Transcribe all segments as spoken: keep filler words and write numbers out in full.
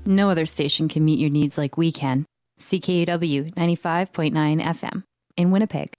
No other station can meet your needs like we can. C K U W ninety-five point nine F M in Winnipeg.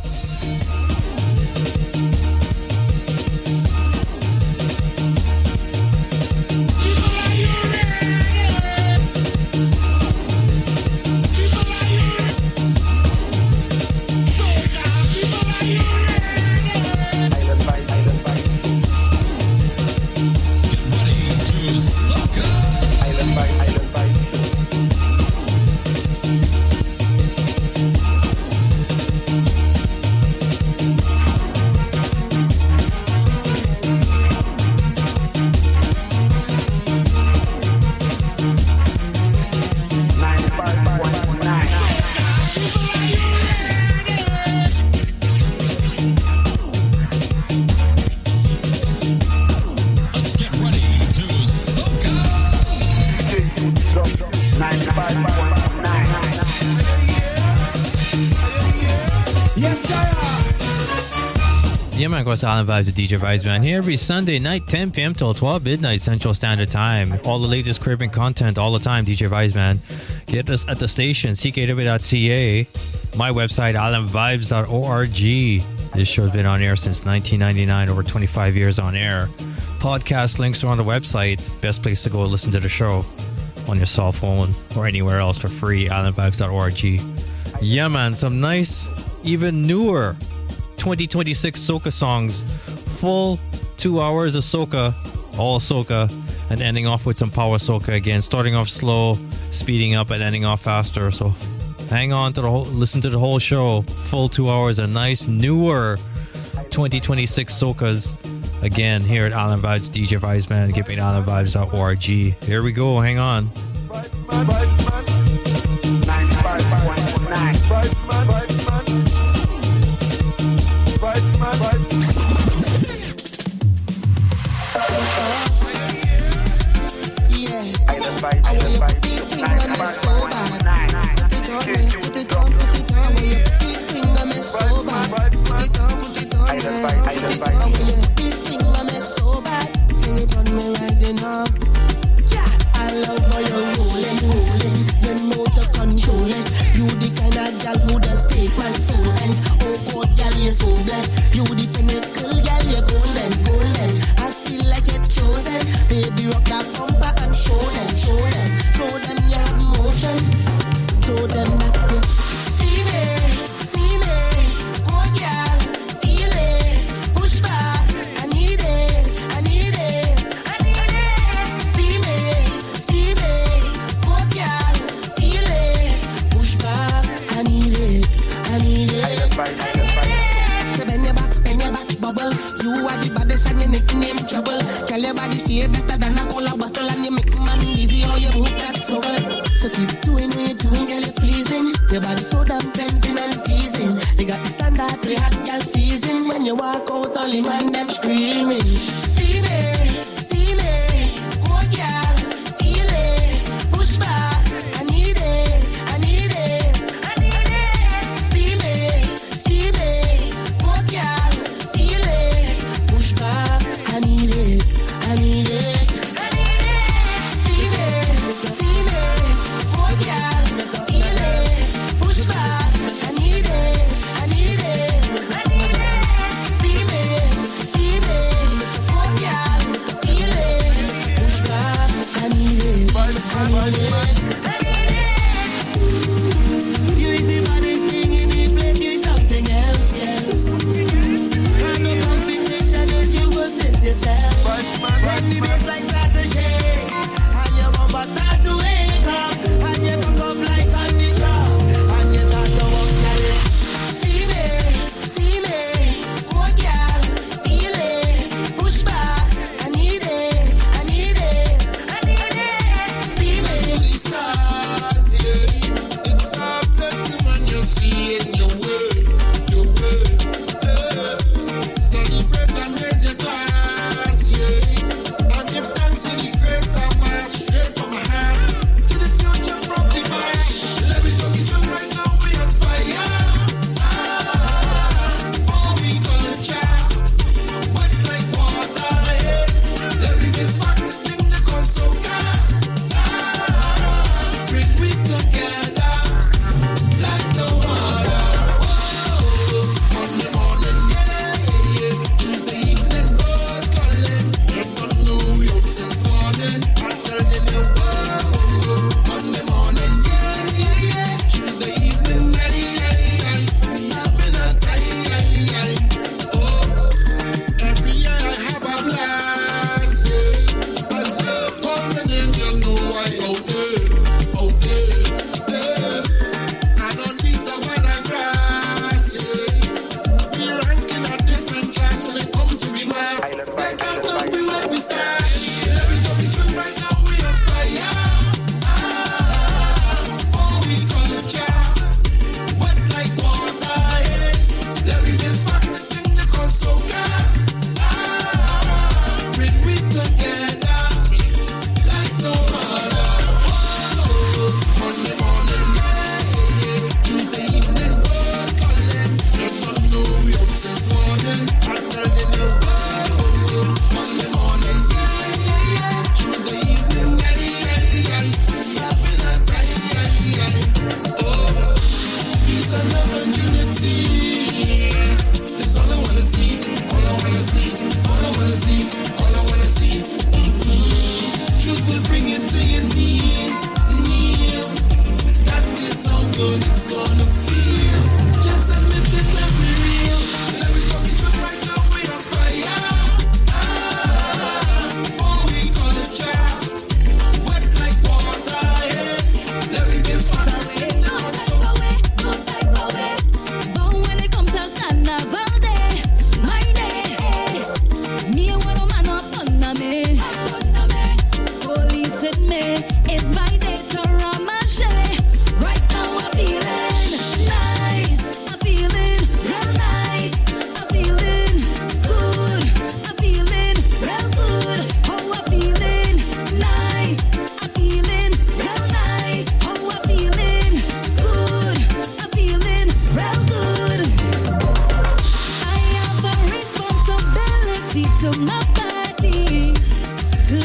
Yeah, man, of course, Island Vibes with D J Vibes, man. Here every Sunday night, ten p.m. till twelve midnight Central Standard Time. All the latest Caribbean content all the time, D J Vibes, man. Get us at the station, C K W dot C A. My website, island vibes dot org. This show's been on air since nineteen ninety-nine, over twenty-five years on air. Podcast links are on the website. Best place to go listen to the show on your cell phone or anywhere else for free, island vibes dot org. Yeah, man, some nice, even newer twenty twenty-six soca songs. Full two hours of soca, all soca, and ending off with some power soca again. Starting off slow, speeding up, and ending off faster. So hang on to the whole, listen to the whole show. Full two hours of nice, newer twenty twenty-six soca's. Again, here at Island Vibes, D J Vibes, man. Give me island vibes dot org. Here we go. Hang on. Steamy,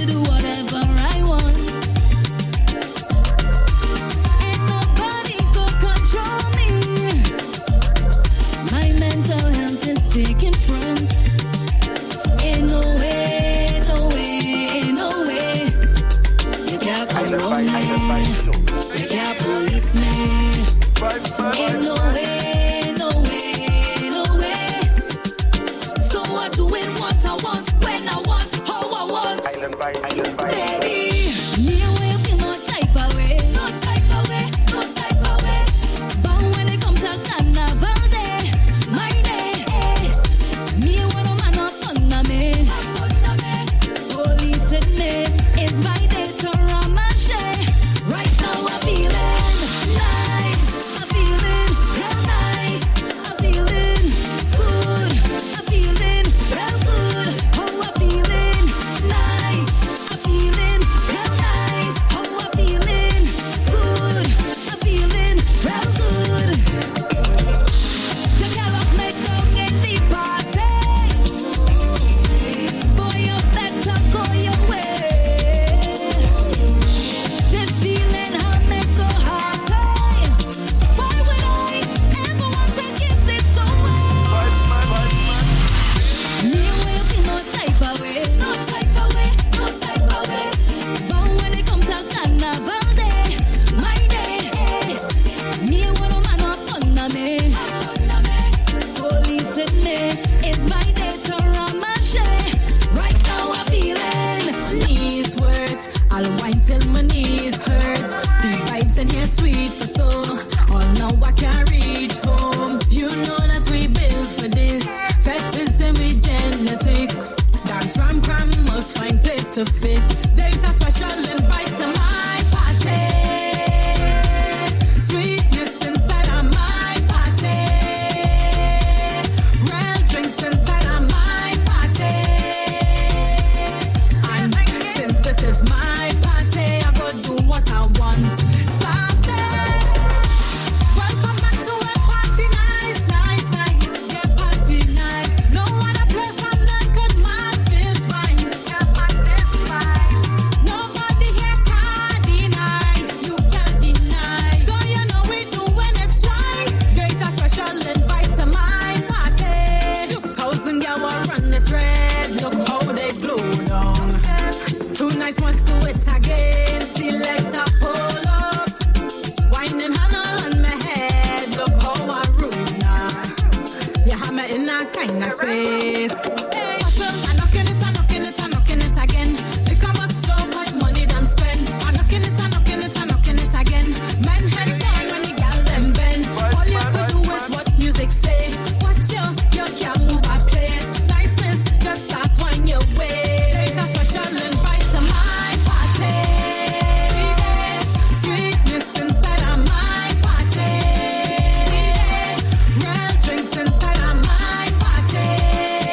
do whatever I want. Ain't nobody go control me. My mental health is taking front. Ain't no way, no way, no way. You can't control me. You can't police me. Ain't no way, no way, no way. So I'm doing what I want, when I want, how I want. Baby, me and we feel no type of way, no type of way, no type of way. But when it comes to Carnival Day, my day, eh, me and one of my not under me. Police in me, it's my day to run my share. Right now I'm feeling nice, I'm feeling real nice, I'm feeling good, I'm feeling real good. How I'm feeling nice, I'm feeling real nice. How I'm feeling good, I'm feeling real good. You cannot make down in the party. Boy, you better go your way. This feeling has me so happy. Why would I ever want to give this away? Me and we feel no type of way, no type of way, no type of way. But when it comes to Carnival Day, my day, eh, me and one of my not under me. Police in me, it's my day to run my share. Right now I'm feeling knees worth. I'll whine till my knees hurt. The vibes in here sweet for so. All now I can't reach home. You know that we built for this. Fetishism with genetics. Dance ram cram must find place to fit. There's a special invite to my party. Sweetness inside of my party. Real drinks inside of my party. And since this is my party, I go do what I want. Stop it. Welcome back to a party nice, nice, nice. Yeah, party nice. No other place on earth could match this vibe. Yeah, match this vibe. Nobody here can deny. You can't deny. So you know we doing it twice. There's a special invite to my party. Look, thousand girls will run the thread. Look how they blow down. Two nights wants to it again. Select a pull up. Whining handle on my head. Look how I rule now. You have me in a kind of space. Hey, I'm knocking it, I'm knocking it, I'm knocking it again. Look how much flow, much money done spend. I'm knocking it, I'm knocking it, I'm knocking it again. Men head down when the gal them bend. All you could do is what music say. Watch you, you can't move a place. Niceness, just start when your way. There's a special invite to my party. Sweetness inside of my party. Real drinks inside of my party.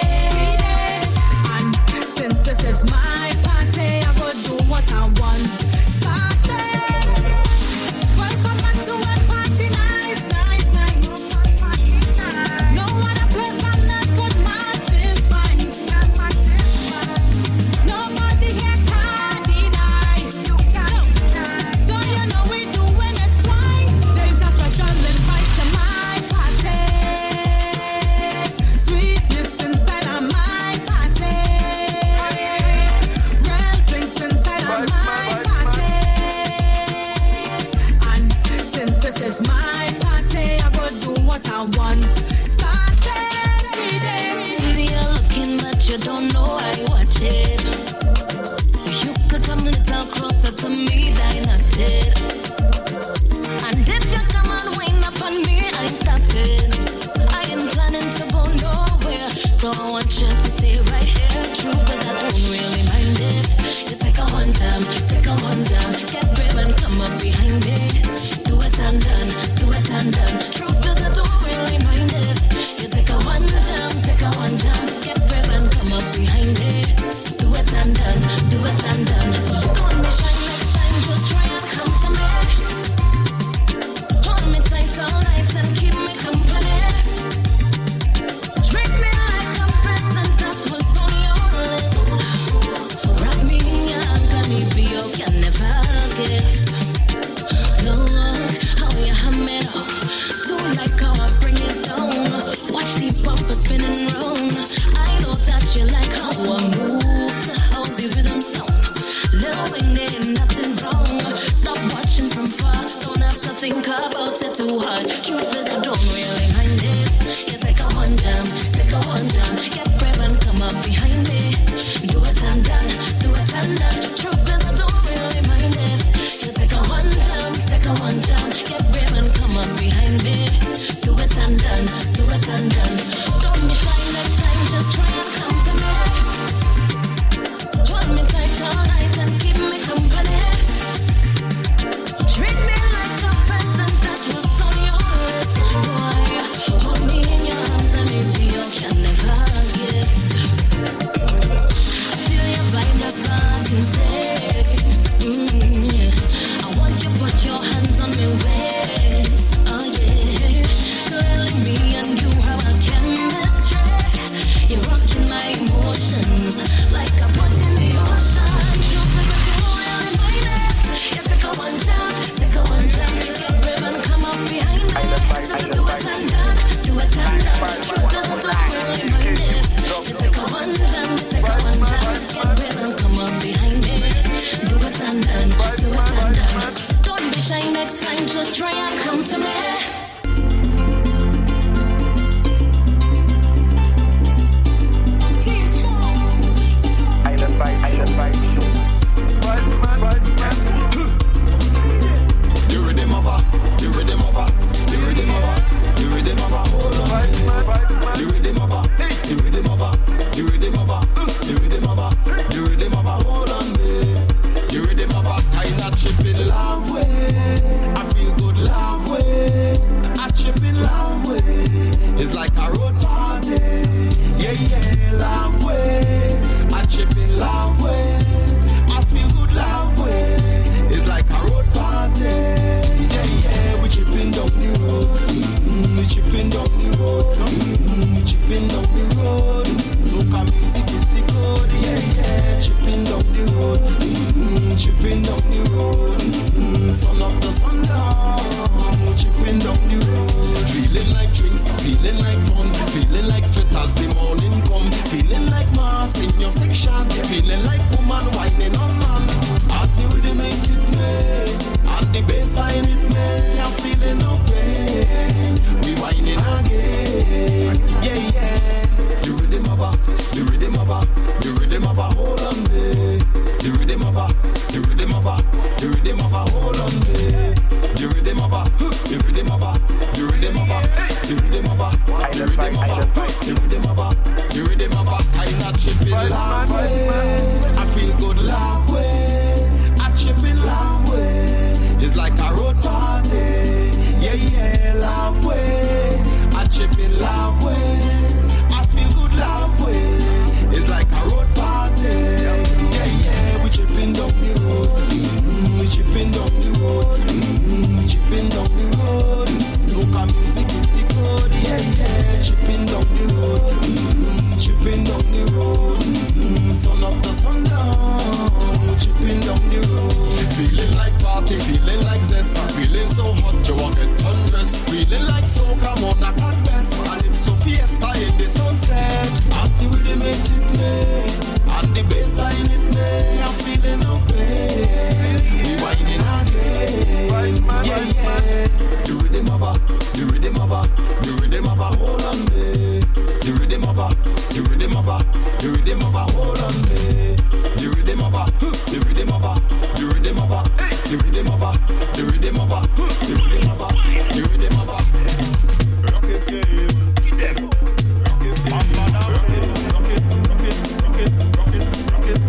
of a, the rhythm of a, the rhythm of a hold on me. The rhythm of a, the rhythm of a, the rhythm of a, the rhythm of a, the rhythm of a, the rhythm of a, the rhythm of a. I'm not chipping laugh way. I feel good laugh way. I chipping laugh way. It's like a road party. Yeah yeah laugh way. I chipping laugh way. I feel good laugh way. It's like a road party. Yeah yeah we chipping down the road. Mm-hmm. We chipping down the road. Mm-hmm. We chipping down the road. Soca music is the code. Yeah yeah chipping down the road. Mm-hmm. Chipping down the road. Mm-hmm. Sun up to sundown. We chipping down the road. Feeling like party, feeling like zest. Feeling so hot you want get undressed. Feeling like soca monarch at best. And it's so fiesta in the sunset. As the rhythm it hit me, and the bass line hit me, I'm feeling no pain. We whining again. Yeah, yeah. The rhythm of a, the rhythm of a, the rhythm of a hold on me. The rhythm of a, the rhythm of a, the rhythm of a hold on me. The rhythm of a, the rhythm of a, the rhythm of a, the rhythm of a, the rhythm of a, the rhythm of a, the rhythm of a. Rock it, flame. Get them. Rock it, flame. Rock it, rock it, rock it, rock it, rock it, rock it.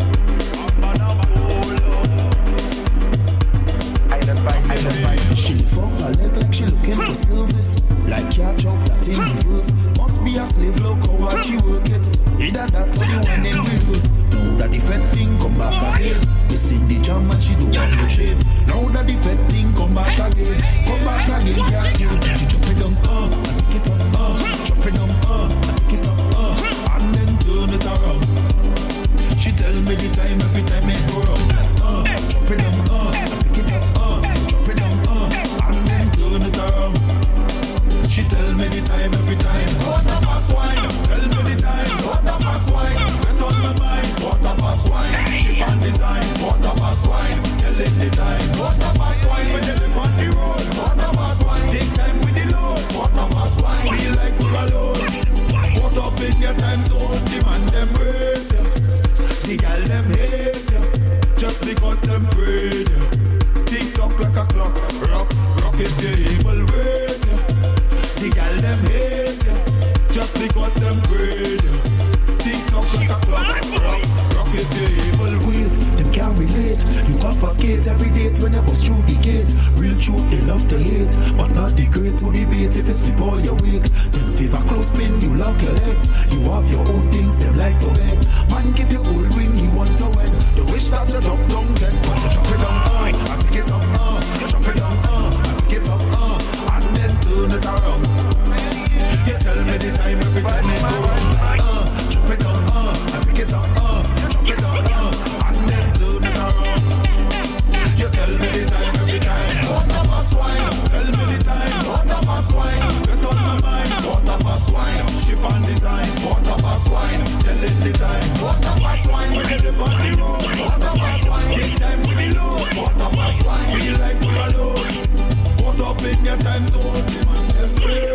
She fuck her leg like she looking for service. Like catch up that in reverse. Must be a slave, look how hard she work it. Either that or the one in reverse. Now that the fed thing come back again. We sing the jam and she do want no shame. Now that the fed thing come back again. Come back again, yeah, yeah. She chop it down, uh, and pick it up, uh. Chop it down, uh, and pick it up, uh. And then turn it around. She tell me the time every time it go round. Uh, chop it down, uh, and pick it up, uh. Chop it down, uh, and then turn it around. She tell me the time every time. Quarter past wine. Tell me the time. Quarter past wine. Get on my mind. Quarter past wine. Ship and design. Quarter past wine. Tell it the time. Quarter past wine. When they live on the road. Quarter past wine. Take time with the load. Quarter past wine. Feel like we're alone. Caught up in your time zone. The man them wait. The gal them hate. Just because them afraid. Tick tock like a clock. Rock, rock if you're able. Wait. The gal them hate ya, just because them afraid. Tick tock like a clock, rock, rock if you're able. Wait, them can't relate. You confiscate every date when you bust through the gate. Real truth they love to hate, but not the great to debate. If you sleep all your week, them favor close spin, you lock your legs. You have your own things, them like to beg. Man give you gold ring, he want to win. The wish that you drop down, get when you chop it down, uh, and pick it up, uh, chop it down, uh, and pick it up, uh, and then turn it around. You tell me the time every time it go round. Uh, chop it down, uh, and pick it up, uh, chop it down, uh, and then turn it around. You tell me the time every time. Quarter past wine. Tell me the time. Quarter past wine. Get on my mind. Quarter past wine. Ship and design. Quarter past wine. Tell it the time. Quarter past wine. We get up on the road. Quarter past wine. Take time with the load. Quarter past wine. Feel like we're alone. Caught up in your time zone. Demand them great.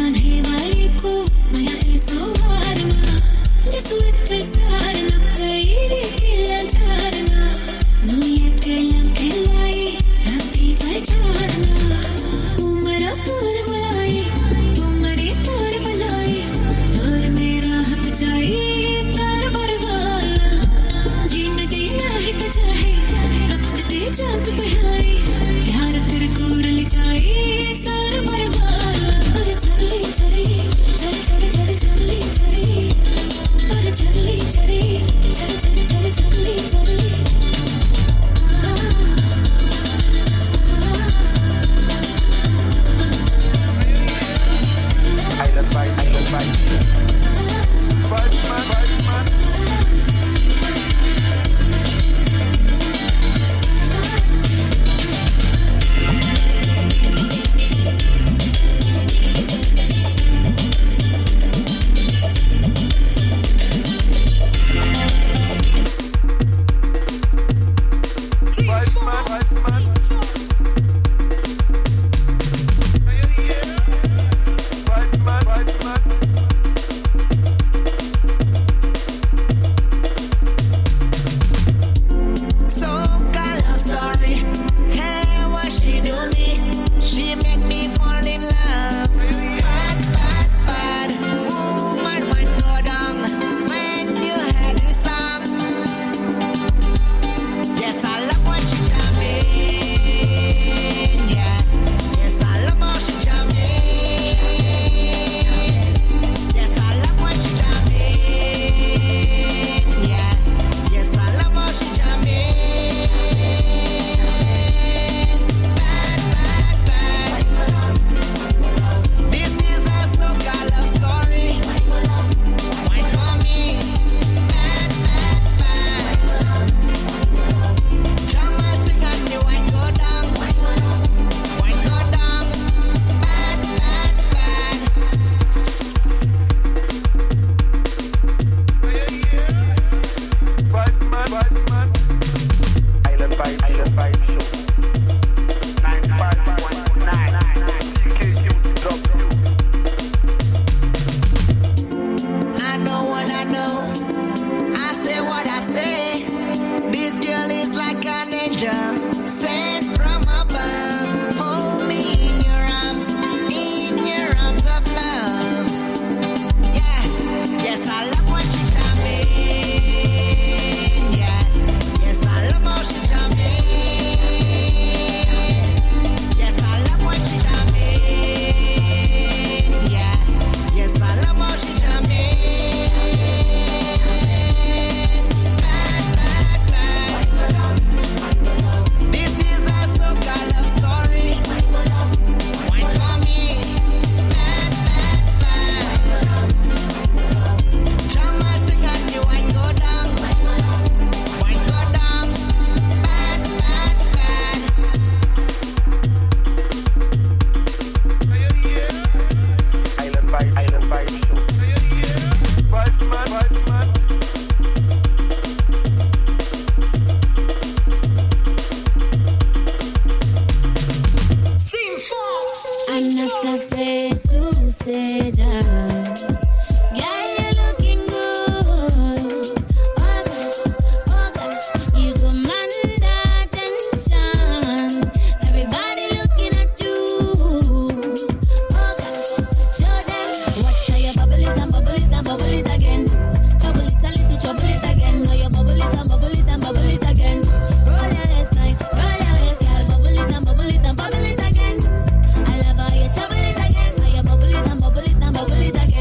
Bubble it again.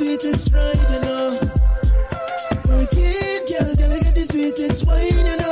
sweetest ride, you know. Working girl, girl, I got the sweetest wine, you know.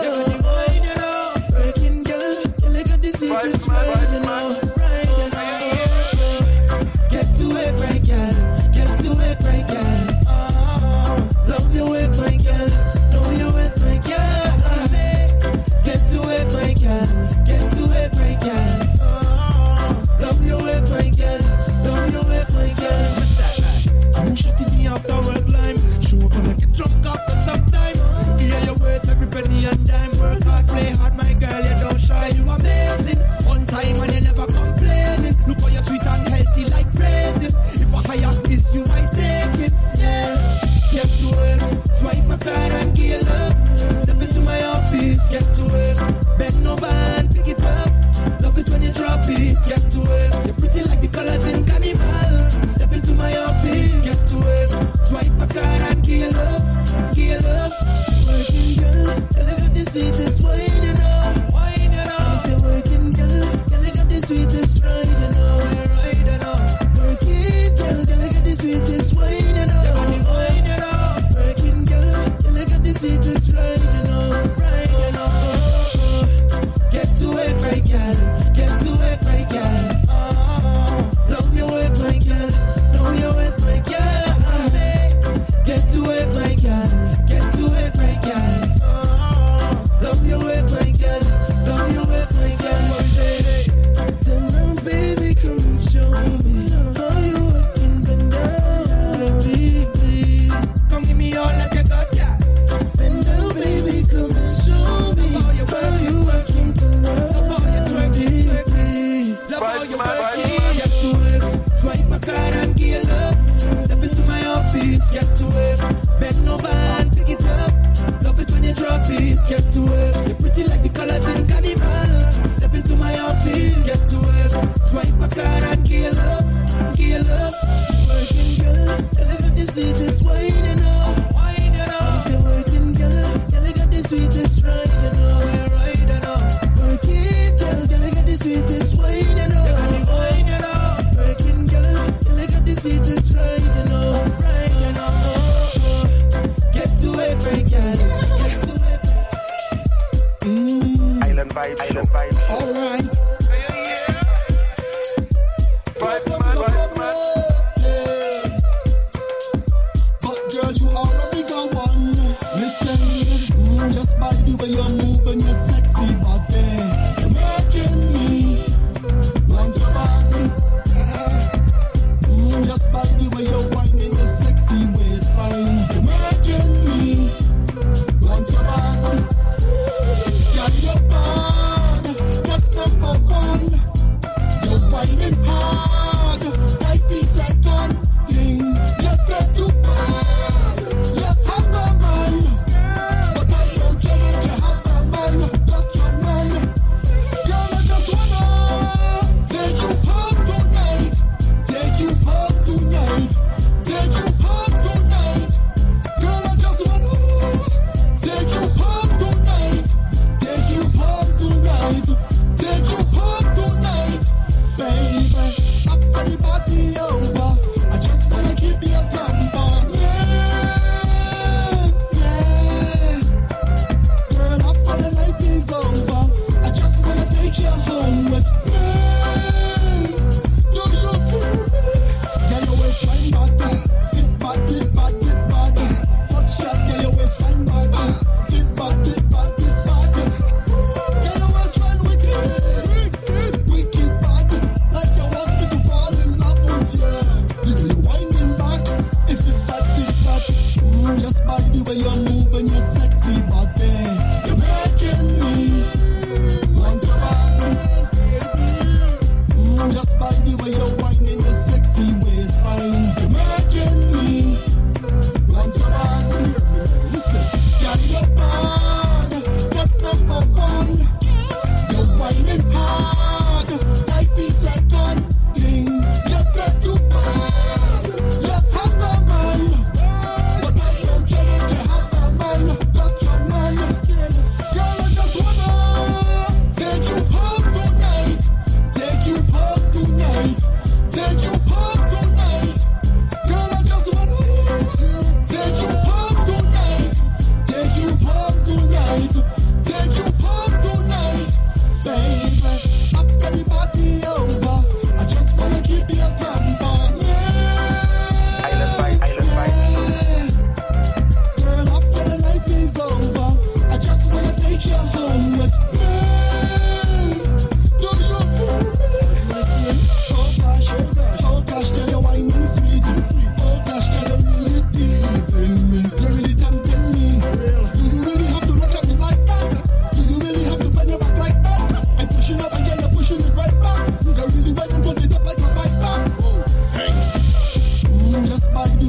Working girl, girl, I got the sweetest ride, you know. Ride, you know. Get to it, right, girl. Get to it, right, girl. Oh, love your work, my girl. Know your worth, my girl. Get to it, my girl. Get to it, my girl. Oh, love your work, my girl. Love your work, my girl. I'm shutting the after work line. Show gonna get drunk after some time. Yeah, you're worth every penny and dime. Work hard, play hard, my girl. You don't shy, you amazing. One time and you never complaining. Look how you're sweet and healthy like praising. If a higher is you, I take it. Yeah, get to work. Swipe my card and give love. Step into my office. Get to work. Bend over and pick it up. Love it when you drop it. Get to work. You're pretty like the colors in Carnival. Step into my office. Get to work. Swipe my card and give love. Give love. Working girl, girl, I got the sweetest wine, you know. Wine, you know. I say working girl, girl, I got the sweetest ride, you know. Ride, you know. Working girl, girl, I got the sweetest wine, you know. Wine, you know. Working girl, girl, I got the sweetest ride, you know. Ride, you know. Get to it, my girl. Get to it, my girl. Oh, love your work, my girl. Know your worth, my girl. Get to it, my girl. Get to it, my girl. Oh, love your work, my girl. Love your work, my girl. Turn around, baby, come and show me how you working, bend down, baby, please. Come give me all that you got, yeah. Bend down, baby, come and show me how you working tonight, baby, please. Love how you working. Get to work, swipe my card and give love. Step into my office, get to work. Bend over and pick it up. Love it when you drop it. Get to work. You're pretty like the colors in Carnival. Step into my office. Get to work. Swipe my card and give love. Give love. Working girl, girl, I got the sweetest wine, you know. Wine, you know. I say working girl, girl, I got the sweetest ride, you know. Ride, you know. Working girl, girl, I got the sweetest wine, you know. Wine, you know. Working girl, girl, I got the sweetest ride, you know. Ride, you know. Get to it, right, girl. Get to it. Mm. Island vibe, island vibe. All right. Vibe, man, vibe, man. But girl,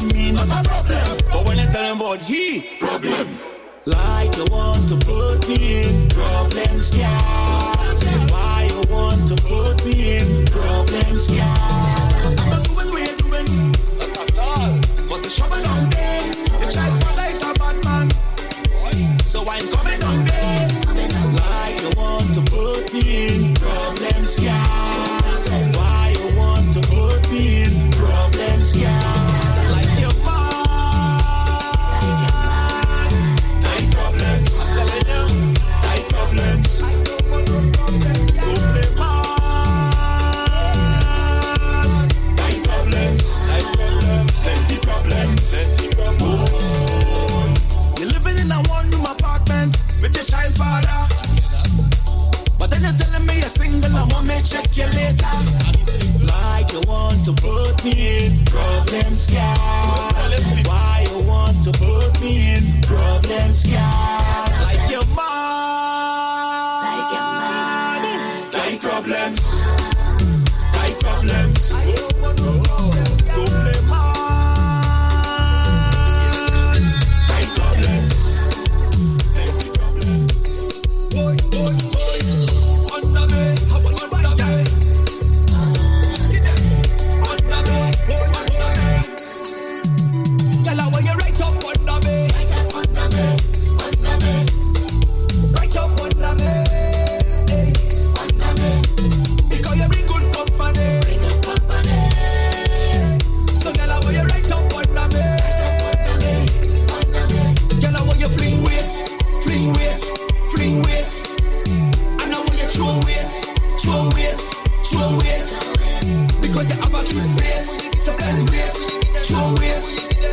about me, not a problem. But when you tell him about he, problem. Like you want to put me in problems, yeah. Why you want to put me in problems, yeah. I'm not doing what you're doing. Not at all. What's the trouble down there? The child father is a bad man. So I'm coming down there. Like you want to put me in problems, yeah. Why you want to put me in problems, yeah. Like your man. Night problems. Night problems. Don't play man. Night problems. Plenty problems. Oh. You're living in a one-room apartment with your child father. But then you're telling me you're single, I want me check you later. Like you want to put me in problems, yeah. Why you want to put me in problems, yeah. Like your man. Like your man. Like problems. Like problems. Don't play man. Like problems. Plenty problems. Boy, boy, boy. Under me, how about you under me? Under me, boy, under me. Girl, I want you right up under me. Under me, under me. Right up under me. Hey, under me. Because you bring good company. Bring good company. So girl, I want you right up under me. Under me. Girl, I want you fling waist, fling waist, fling waist. And I want you throw waist, throw waist, throw waist. Because you have a cute face, so bend waist, throw waist.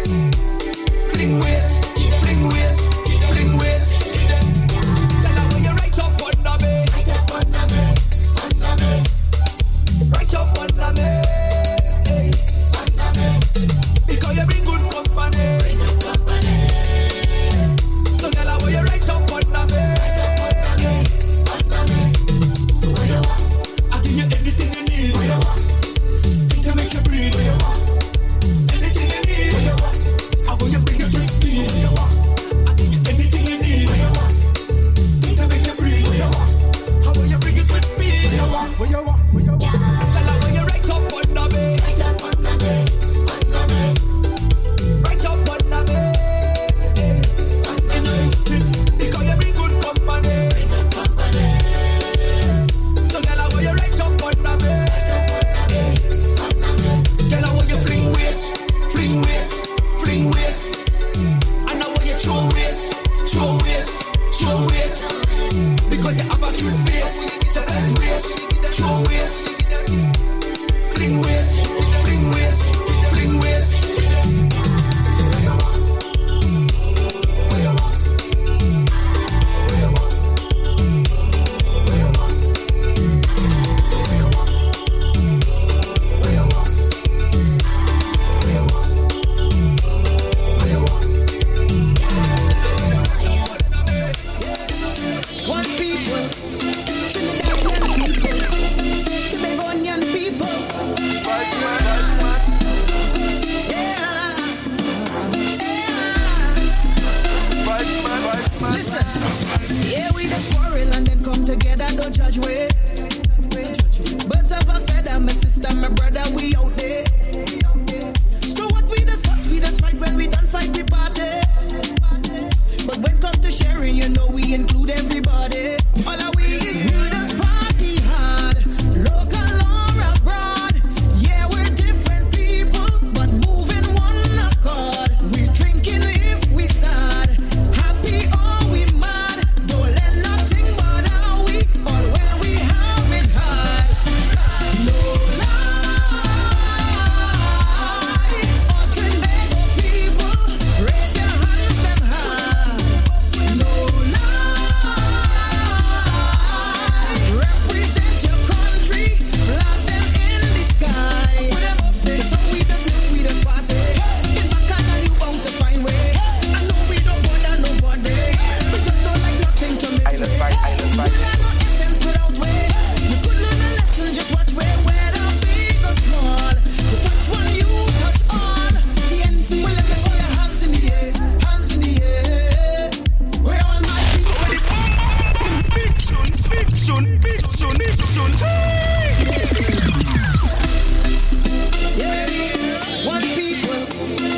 Fling waist, fling waist, fling waist. Girl, I want you right up under me. Right up under me, under me. Right up under me, hey, under me. Because you bring good company. Bring good company. So girl, I want you right up under me. Under me. So what you want? I give you anything you need. What you want? Think to make you breathe. What you want? Anything you need. What you want? I want you bring it to speed. What you want? I give you anything you need. What you want? Think to make you breathe. What you want? I want you bring it with speed. What you want? What you want? What you want? Girl, I want you right up under me. Right up under me. Under me. Right up under me. Hey, in the street. Because you bring good company. Bring good company. So girl, I want you right up under me. Hey, under me. Girl, I want you fling waist, fling waist, fling waist. And I want you throw waist, throw waist, throw waist. Because you have a cute face, so bend waist, throw waist. Fling waist, fling waist, fling waist. What you want? What you want? What you want? What you want? What you want? What you want? What you want? What you want? One people, Trinidadian people, Tobagonian people. Yeah. Listen, yeah, we just quarrel and then come together, don't judge we. Birds of a feather, my sister, my brother, we out there. So what we just fuss, we just fight. When we done fight, we party. But when come to sharing, you know we include everybody. All our we is we just party hard, local or abroad. Yeah, we're different people, but moving one accord. We drinking if we sad, happy or we mad. Don't let nothing bother we, or when we have it hard. No lie, all Trinbago people, raise your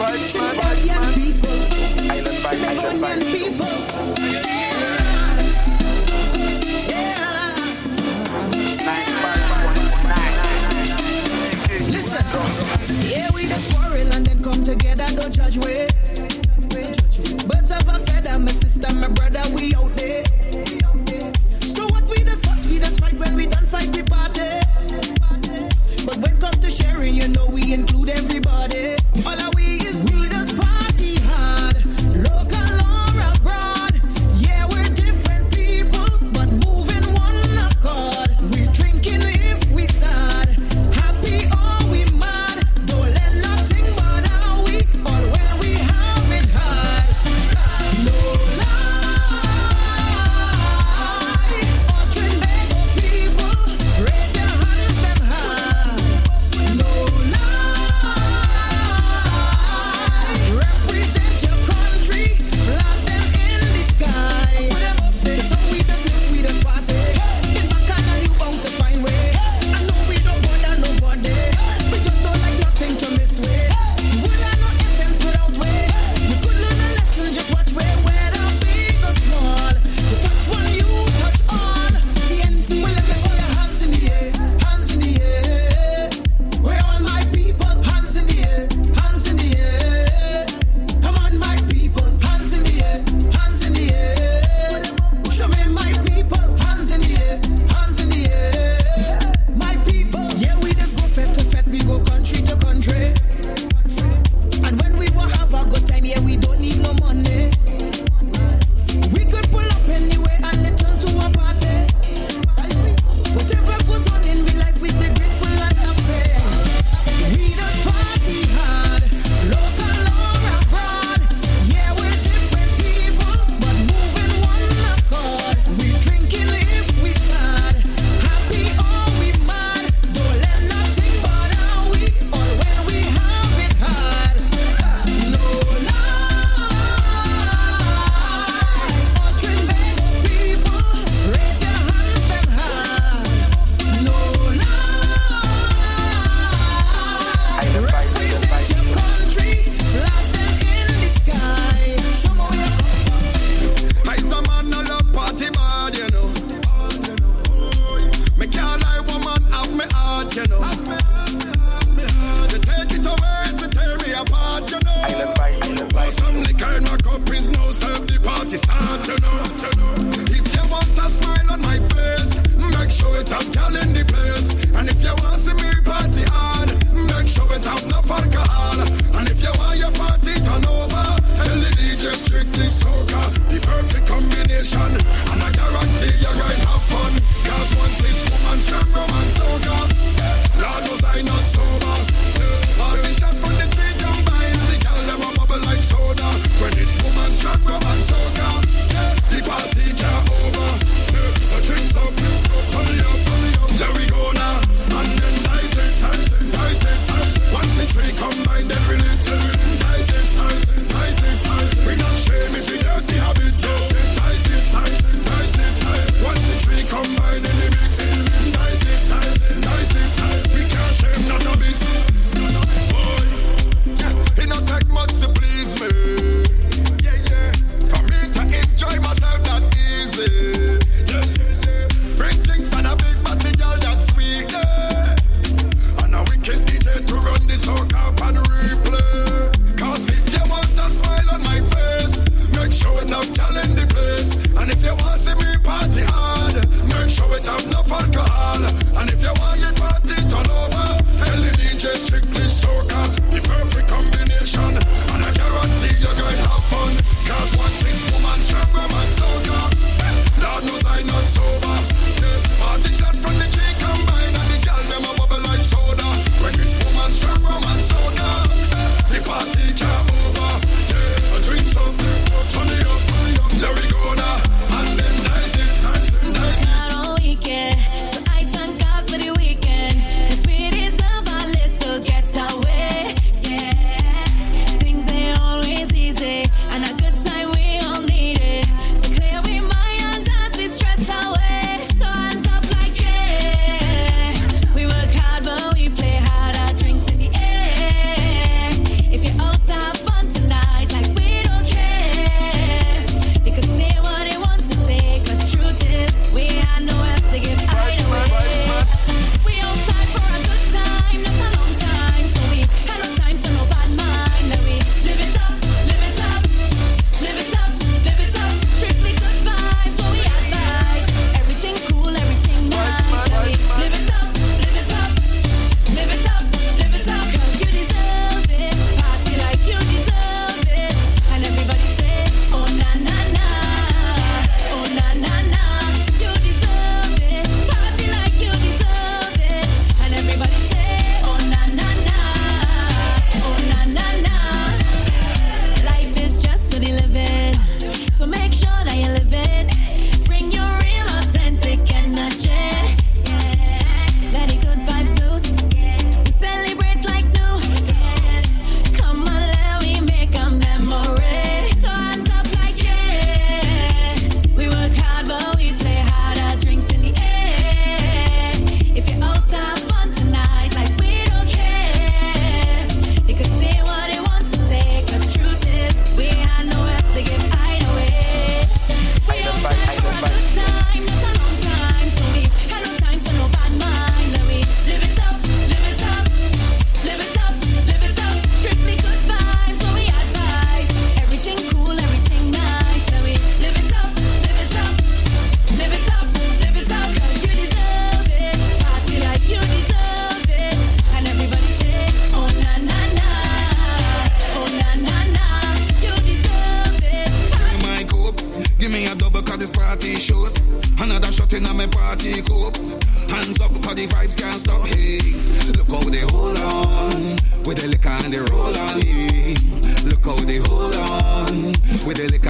Trinidadian people, Jamaican people. Listen, yeah, we just quarrel and then come together, don't judge way. Birds of a feather, my sister, my brother, we out there. So what we just fuss, we just fight. When we done fight, we party. But when come to sharing, you know we include everybody. All our we is we just party hard, local or abroad. Yeah, we're different people, but moving one accord. We drinking if we sad, happy or we mad. Don't let nothing bother we. All when we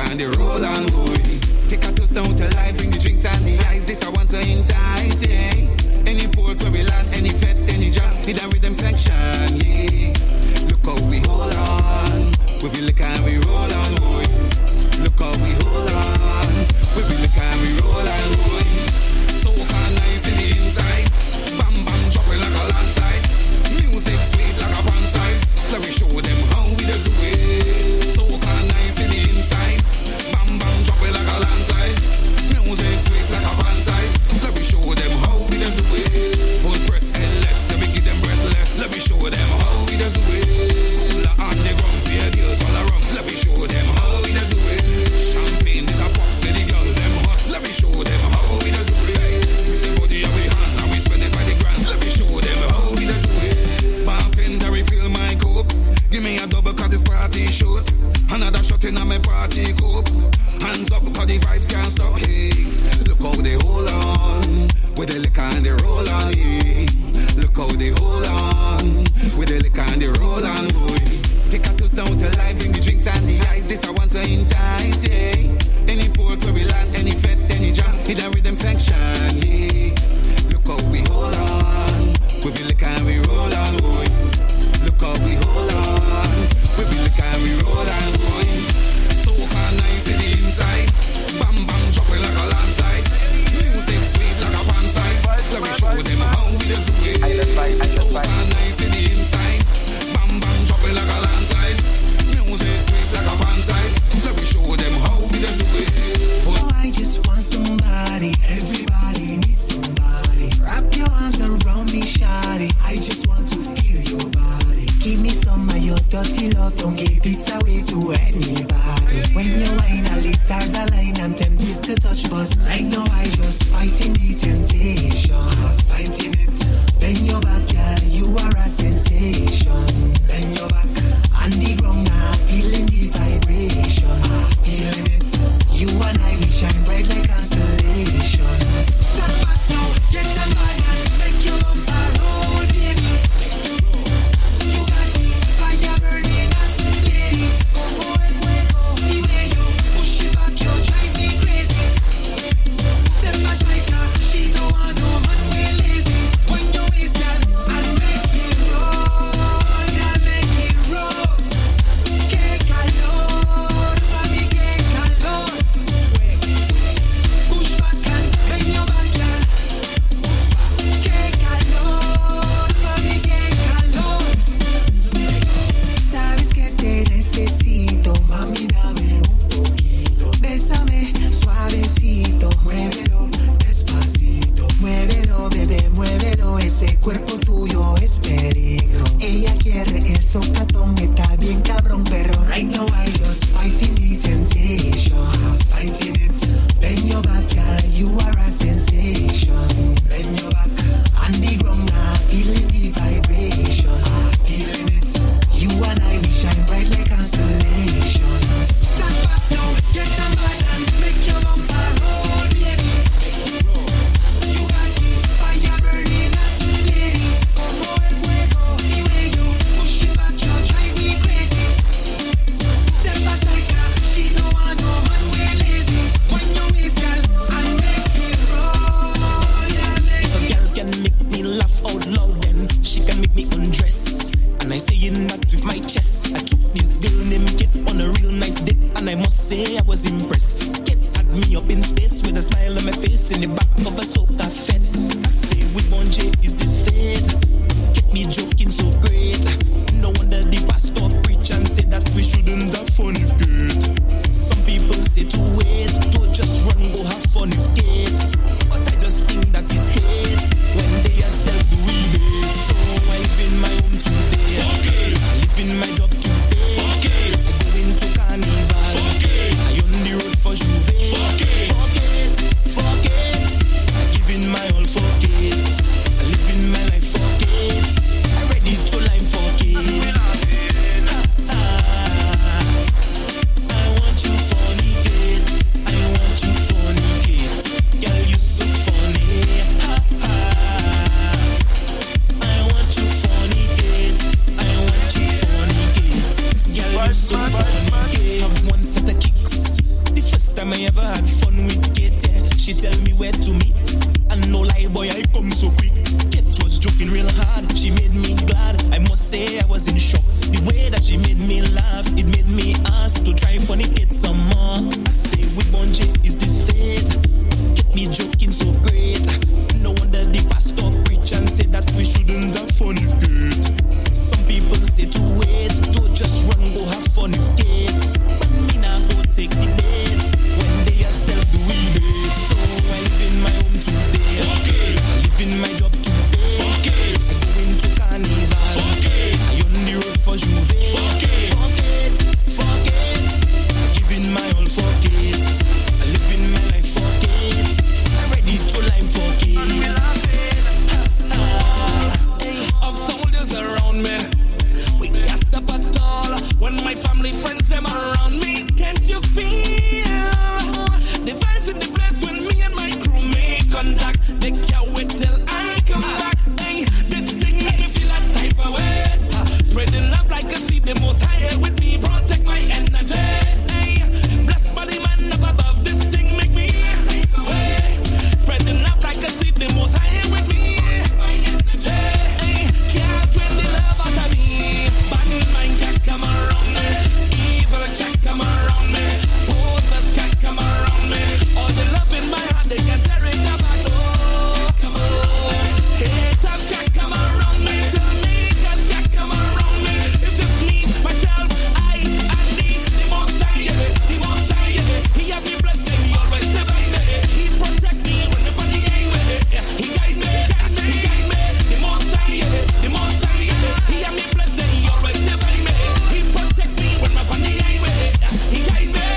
and they roll on, boy. Take a toast down to life, bring the drinks and the ice. This I want to entice, yeah. Any port where we land, any fete, any jam, need a rhythm section, yeah. Look how we hold on, we be lick and we roll on, boy. Look how we hold on, we be lick and we roll on, boy. So can nice in the inside, bam bam dropping like a landslide. Music sweet like a pan side. Let me show them how we just do it. So can nice in the inside, bam bam dropping like a landslide. Music sweet like a pan side. Let me show them how we just do it. Full press endless, let me give them breathless. Let me show them how we just do it. Cooler on the ground, beer girls all around. Let me show them how we just do it. Champagne with a pop, say the girl them hot. Let me show them how we just do it. We say body and we hand and we spend it by the grand. Let me show them how we just do it. Bartender refill my cup. Give me a double cause this party short. Another shot in my party cup. Hands up cause the vibes can't stop. Hey, look how they hold on. With the liquor and they roll on. Hey, look how they hold on. With the liquor and they roll on, boy. Take a toast down to life, bring the drinks and the ice. This I want to entice, yeah. Any port where we land, any fete, any jam, need a rhythm section, yeah. Look how we hold on. We be liquor and we roll on, boy. Look how we hold on. We be liquor and we roll on, boy. So far nice in the inside, bam bam dropping like a landslide. Music sweet like a pan side. Let me show them how we just do it. So far nice in the inside, bam bam dropping like a landslide. Music sweet like a pan side. Let me show them how we just do it. Oh, I just want somebody. Everybody needs somebody. Wrap your arms around me, shawty. I just want to feel your body. Give me some of your dirty love. Don't give it away to anybody. When you whine, all the stars align. I'm tempted to touch, but right now I just fighting the temptation. Fighting it. Bend your back, girl. You are a sensation. Bend your back on the ground now. Feeling the vibration. Feeling it. You and I, we shine bright like constellations. Turn back now, get a man and make your bumper roll, baby. You got the fire burning hot, lady. Como el fuego, the way you push it back, you drive me crazy. Step aside, girl, she don't want no man, we lazy. When you is girl, and make it roll, yeah, make it roll. Que calor, mami, que calor. Push back and bend your back, girl. Que calor, mami, que calor. Sabes que te necesito, mami, dame un poquito. Bésame suavecito, muévelo despacito. Muévelo, bebé, muévelo. Ese cuerpo tuyo es peligro. Ella quiere el socatón, está bien cabrón, pero right now I just fighting the temptation. Fighting it. Bend your back, girl, you are a sensation. Bend your back on the ground now, feeling the vibration. Feeling it. You and I, we shine bright like constellations. Turn back now, get a man and make your bumper roll, baby. You got the fire burning hot, lady. Como el fuego, the way you push it back, you drive me crazy. Step aside, girl, she don't want no man, we lazy. When you is girl, and make it roll, yeah, make If a it girl can make me laugh out loud, then she can make me undress. And I saying that with my chest. I took this girl named Kate on a real nice date, and I must say I was impressed. Kate had me up in space with a smile on my face in the back of a soca fed. I say, with one J, is this fate? This Kate be joking so great. No wonder the pastor preach and say that we shouldn't have fun if Kate. Some people say to wait, to just run, go have fun if Kate. But I just think that is hate when they are self-doing it. So I live in my home today. Fuck it. I live in my job today. Fuck it. I go into carnival. Fuck it. I on the road for Juve. Fuck it. Fuck it. Fuck it. I give in my all. Fuck it. I live in my life. Fuck it. I ready to line. Fuck it. Ha, ha. I want you fornicate. I want you fornicate. Girl, you so funny. Ha, ha. I want you fornicate. I want you fornicate. Girl, you so fornicate. Have one set of kicks I ever had fun with Kate, yeah. She tell me where to meet. And no lie, boy, I come so quick. Kate was joking real hard. She made me glad. I must say I was in shock. The way that she made me laugh, it made me ask to try funny Kate some more. I say, with Bonje, is this fate? Get me joking so great. No wonder the pastor preach and say that we shouldn't have fun if Kate. Some people say to wait, don't just run, go have fun if Kate. But me now go take the bait when they are self doing bait. So I live in my home today. Fuck it. I live in my job today. Fuck it. Going to carnival. Fuck it. I on the road for Juve. Fuck it. Fuck it. Fuck it. Giving my all for Kate. I live in my life for Kate. I'm ready to lime for Kate. Of soldiers around me, we can't stop at all. When my family friends them around me, can't you feel the vibes in the place when me and my crew make contact? They can't wait till I come back. Hey, this thing make me feel a type of way. Uh, spreading love like a seed, the most high with me, protect my energy. Hey, blessed by the man up above. This thing make me type of way. Spreading love like a seed, the most high with me, my energy. Hey, can't drain the love out of me. Bad mind can't come around me. Evil can't come around me. Posers can't come around me. All the love in my heart, they can tear it apart. Oh, come on. Haters can't come around me. Jamaicans can't come around me. It's just me, myself, I, and the, the most high, yeah, the most high, yeah. He have me blessed, and he always stay by me. He protect me when the body ain't with it. Yeah, he guide me, he guide me. The most high, yeah, the most high, yeah. He have me blessed, and he always stay by me. He protect me when my body ain't with it. Yeah, he guide me.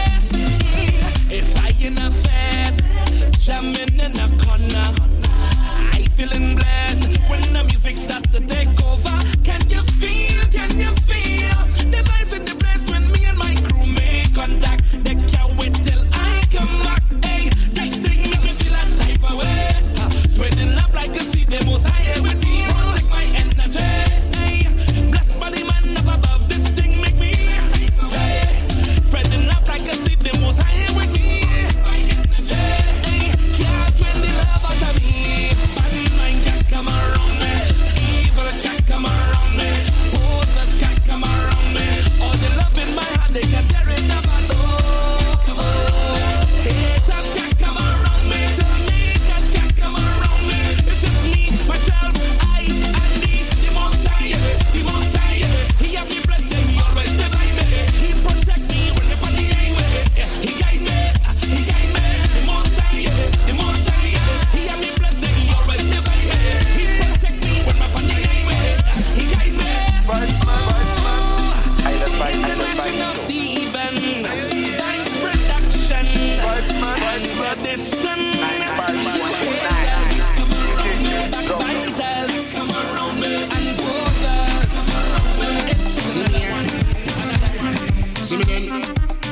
If I in a fed, jamming in a corner, I feeling blessed when the music start to take over. Can you feel, can you feel the vibes in the place when me and my crew make contact? They can't wait till I come back. Hey, this thing make me feel a type of way. Uh, spreading love like a seed, the most high with me, protect my energy. Hey, blessed by the man up above. This thing make me type of way. Spreading love like a seed, the most high with me, my energy. Hey, can't drain the love out of me. Bad mind can't come around me. Evil can't come around me. Posers can't come around me. All the love in my heart, they can tear it apart. Oh, come on. Haters can't come around me. Jamaicans can't come around me. It's just me, myself, I, and the, the most high, yeah, the most high, yeah. He have me blessed, and he always stay by me. He protect me when the body ain't with it. Yeah, he guide me, he guide me. The most high, yeah, the most high, yeah. He have me blessed, and he always stay by me. He protect me when my body ain't with it. Yeah, he guide me. International Steven, Vibes Production, and Tradition. Come around me, backbiters, come around me, and posers, come around me. See me then.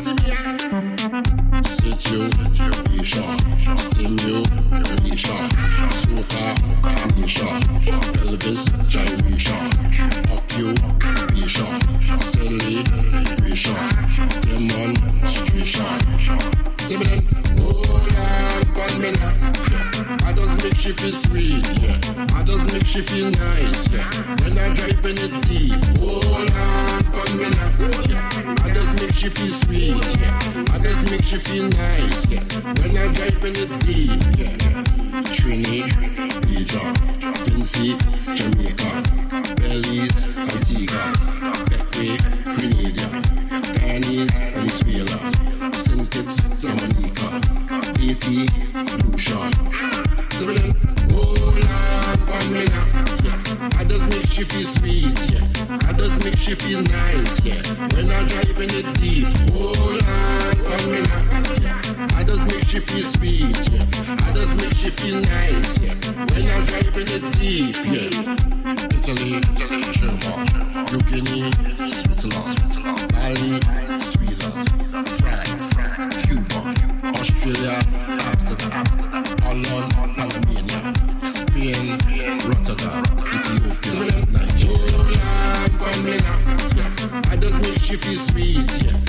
Sit you, Isha. Stim you, Isha. Soca, Isha. Elvis, Gyrisha. Up you, Isha. Selly, Isha. Demon, Strisha. See me then. Hold on, one minute. I just make she feel sweet, yeah. I just make she feel nice, yeah. When I'm driving it deep. Hold on, one minute. Yeah. I just make she feel sweet, yeah. I just make she feel nice, yeah. When I'm driving it deep, yeah. Trini, Beja, Vincy, Jamaica, Belize, Antigua, Beckway, Grenada, Guyanese, Venezuela, Saint Kitts, Dominica, Haiti, Lucian. So then, hold on, one minute, yeah. I just make she feel sweet, yeah. I just make she feel nice, yeah. When I'm driving it deep, hold on, one minute, yeah. I just make she feel sweet, yeah. I just make she feel nice, yeah. When I'm driving it deep, yeah. Italy, Germany, U K, Switzerland, Bali,